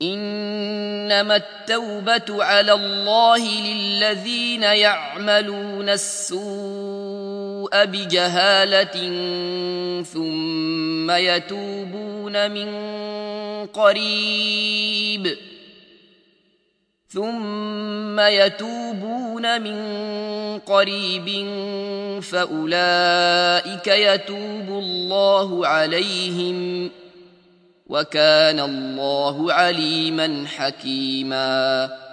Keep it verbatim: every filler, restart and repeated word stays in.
إنما التوبة على الله للذين يعملون السوء بجهالة ثم يتوبون من قريب ثم يتوبون من قريب فأولئك يتوب الله عليهم وكان الله عليما حكيما.